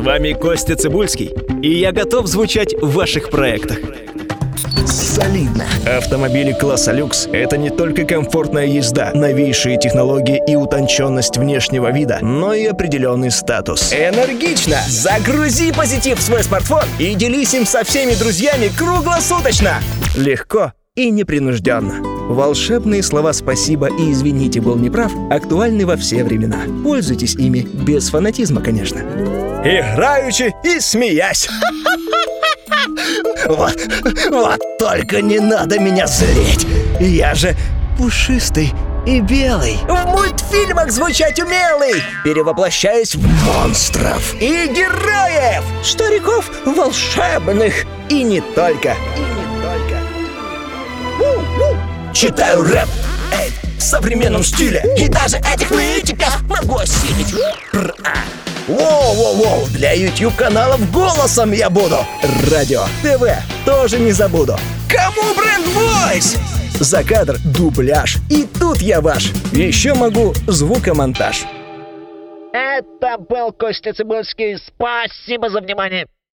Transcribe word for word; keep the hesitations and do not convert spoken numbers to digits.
вами Костя Цибульский, и я готов звучать в ваших проектах. Солидно. Автомобили класса люкс — это не только комфортная езда, новейшие технологии и утонченность внешнего вида, но и определенный статус. Энергично! Загрузи позитив в свой смартфон и делись им со всеми друзьями круглосуточно! Легко и непринужденно. Волшебные слова «спасибо» и «извините, был неправ» актуальны во все времена. Пользуйтесь ими без фанатизма, конечно. Играючи и смеясь. Вот, вот только не надо меня злить. Я же пушистый и белый. В мультфильмах звучать умелый. Перевоплощаюсь в Монстров и героев, стариков волшебных. И не только. И не только. читаю рэп, эй, в современном стиле. И даже этих нытиков могу осилить. Воу-воу-воу, для YouTube-каналов голосом я буду. Радио, ТВ тоже не забуду. Кому бренд Voice? За кадр дубляж, и тут я ваш. Еще могу звукомонтаж. Это был Костя Цибульский. Спасибо за внимание.